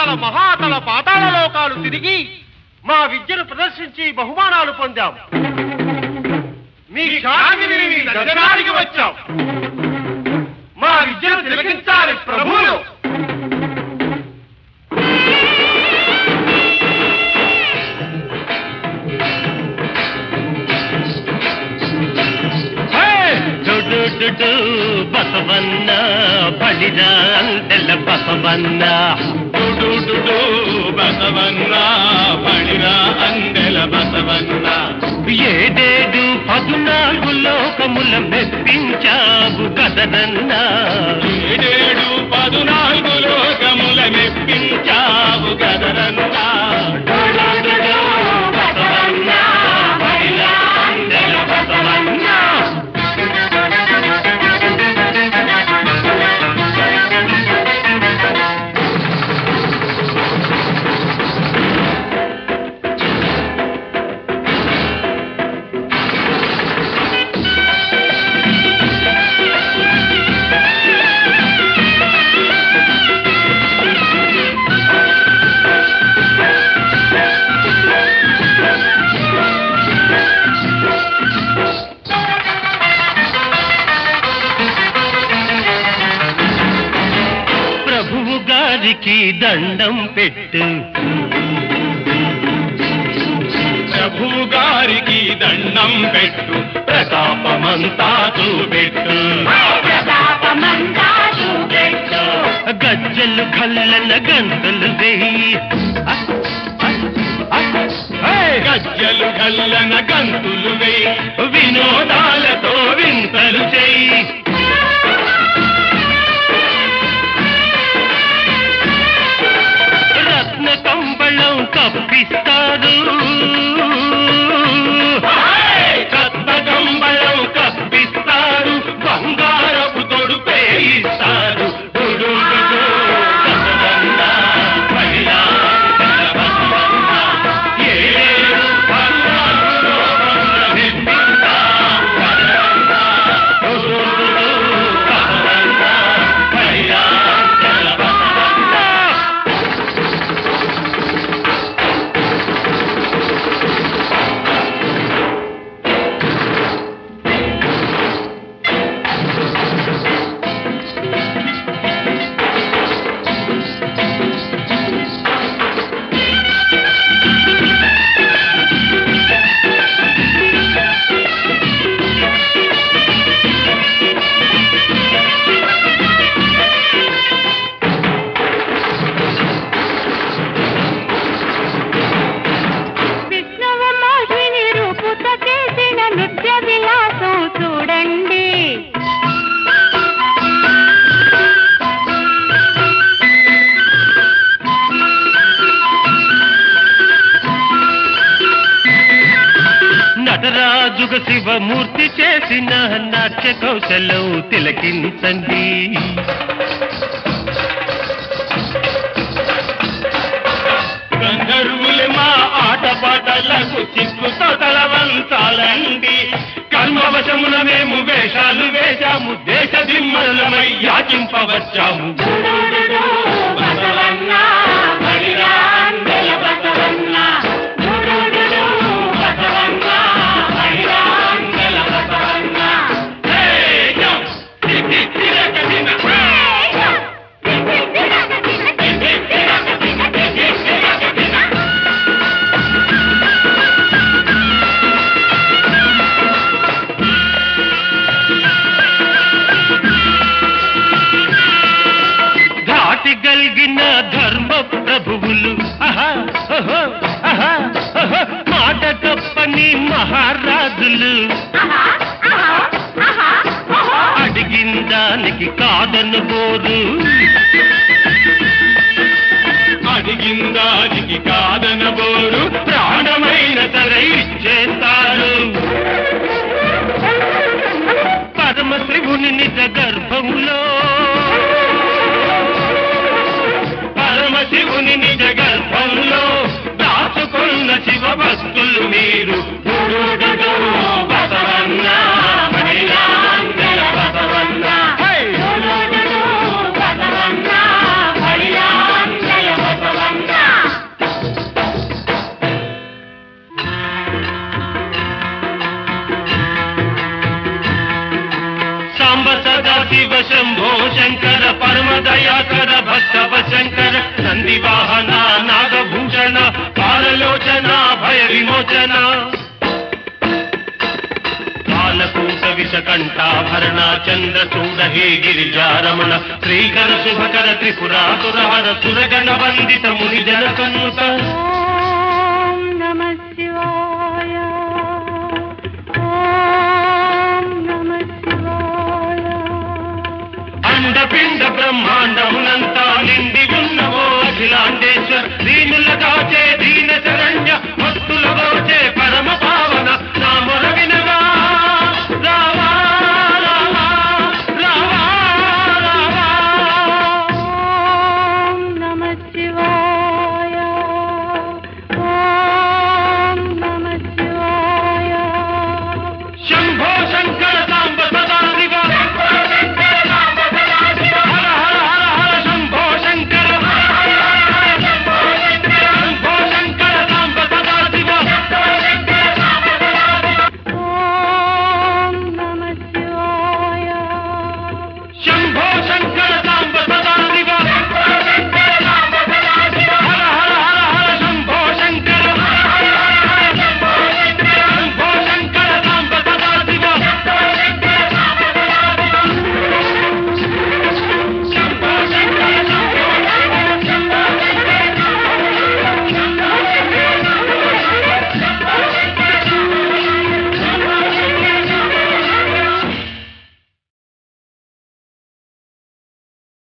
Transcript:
రసాతల మహాతల పాతాళ లోకాలు తిరిగి మా విద్యను ప్రదర్శించి బహుమానాలు పొందాం. మీ ఖ్యాతిని గగనానికి వచ్చాం. మా విద్యను తిలకించాలి ప్రభువులు. బసవన్న బలిరా అందెల బసవన్న బసవన్న బలిరా అందెల బసవన్న 14 లోకముల మెప్పించావు కదనన్నా 14 లోకముల మెప్పించావు కదనన్నా దండం పెట్టు ప్రభువు గారికి దండం పెట్టు ప్రతాపమంతా చూపెట్టు గజ్జలు కల్లన గంతులు వేయి గజ్జలు కల్లన గంతులు వేయి వినోదాలతో వింతలు చేయి కంబళం కప్పిస్తారు రత్న కంబళం కప్పిస్తారు బంగారపు తొడుపే ఇస్తారు నటరాజుగ శివమూర్తి చేసిన నాట్య కౌశలం తిలకించండి గంధర్వులు మా ఆటపాటలకు చిక్కుతో తలవంచాలండి కర్మవశమున మేము వేషాలు వేశాము దేశ దిమ్మలమై యాచింపవచ్చాము గల్గిన ధర్మ ప్రభువులు మాట తప్పని మహారాజులు అడిగిన దానికి కాదనబోరు అడిగిన దానికి కాదనబోరు ప్రాణమైన సరే ఇచ్చేస్తారు పరమశివుని నిజ గర్భంలో శివుని నిజ గర్భంలో దాచుకున్న శివ భక్తులు మీరు బసవన్న బసవన్న సదా శివ శంభో శంకర పరమ దయాకర భక్తవ శంకర నంది వాహన నాగభూషణ పాలలోచన భయ విమోచన కాలకూట విషకంఠాభరణ చంద్రచూడ హే గిరిజారమణ శ్రీకర శుభకర త్రిపురాసురహర సురగణ వందిత ముని జనకన్నుత అండపిండ బ్రహ్మాండమునంతా నిండి ఉన్నవో అఖిలాండేశ్వర్ దీనుల